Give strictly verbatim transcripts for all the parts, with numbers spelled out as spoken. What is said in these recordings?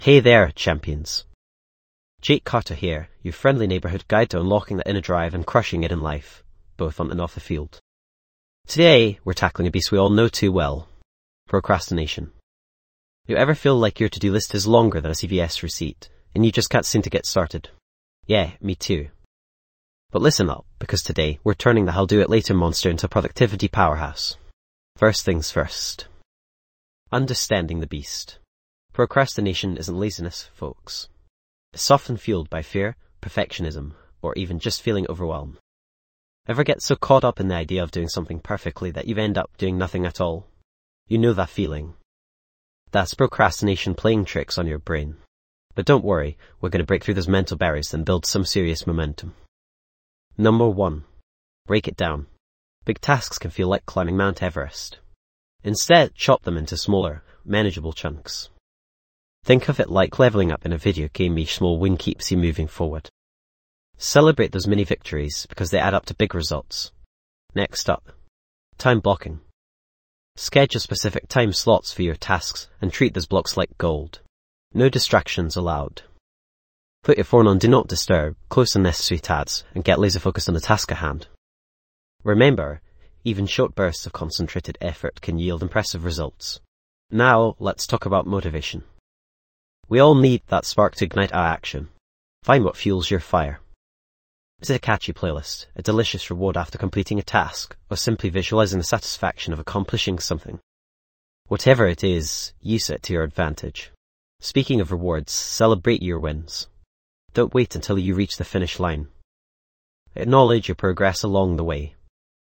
Hey there, champions. Jake Carter here, your friendly neighbourhood guide to unlocking the inner drive and crushing it in life, both on and off the field. Today, we're tackling a beast we all know too well, procrastination. You ever feel like your to-do list is longer than a C V S receipt, and you just can't seem to get started? Yeah, me too. But listen up, because today, we're turning the I'll do it later monster into a productivity powerhouse. First things first. Understanding the beast. Procrastination isn't laziness, folks. It's often fueled by fear, perfectionism, or even just feeling overwhelmed. Ever get so caught up in the idea of doing something perfectly that you end up doing nothing at all? You know that feeling. That's procrastination playing tricks on your brain. But don't worry, we're going to break through those mental barriers and build some serious momentum. Number one. Break it down. Big tasks can feel like climbing Mount Everest. Instead, chop them into smaller, manageable chunks. Think of it like leveling up in a video game. Each small win keeps you moving forward. Celebrate those mini victories because they add up to big results. Next up, time blocking. Schedule specific time slots for your tasks and treat those blocks like gold. No distractions allowed. Put your phone on Do Not Disturb, close unnecessary tabs, and get laser focused on the task at hand. Remember, even short bursts of concentrated effort can yield impressive results. Now, let's talk about motivation. We all need that spark to ignite our action. Find what fuels your fire. Is it a catchy playlist, a delicious reward after completing a task, or simply visualizing the satisfaction of accomplishing something? Whatever it is, use it to your advantage. Speaking of rewards, celebrate your wins. Don't wait until you reach the finish line. Acknowledge your progress along the way.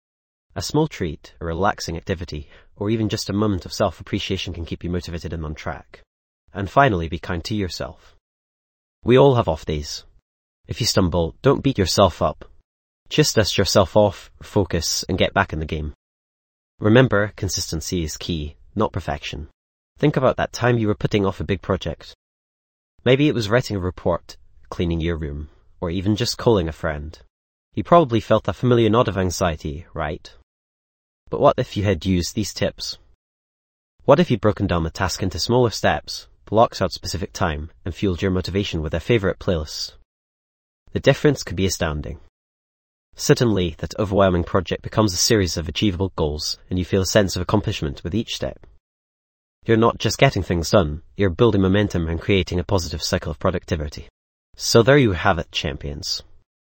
A small treat, a relaxing activity, or even just a moment of self-appreciation can keep you motivated and on track. And finally, be kind to yourself. We all have off days. If you stumble, don't beat yourself up. Just dust yourself off, focus, and get back in the game. Remember, consistency is key, not perfection. Think about that time you were putting off a big project. Maybe it was writing a report, cleaning your room, or even just calling a friend. You probably felt that familiar nod of anxiety, right? But what if you had used these tips? What if you'd broken down the task into smaller steps, blocked out specific time, and fueled your motivation with their favourite playlists? The difference could be astounding. Suddenly, that overwhelming project becomes a series of achievable goals, and you feel a sense of accomplishment with each step. You're not just getting things done, you're building momentum and creating a positive cycle of productivity. So there you have it, champions.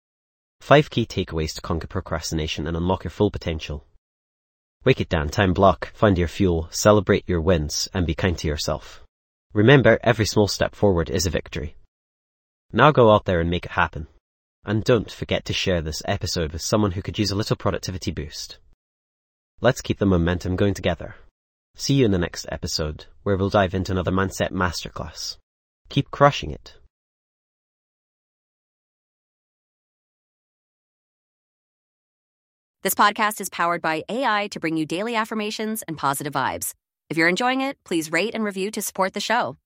Five key takeaways to conquer procrastination and unlock your full potential. Break it down, time block, find your fuel, celebrate your wins, and be kind to yourself. Remember, every small step forward is a victory. Now go out there and make it happen. And don't forget to share this episode with someone who could use a little productivity boost. Let's keep the momentum going together. See you in the next episode, where we'll dive into another mindset masterclass. Keep crushing it. This podcast is powered by A I to bring you daily affirmations and positive vibes. If you're enjoying it, please rate and review to support the show.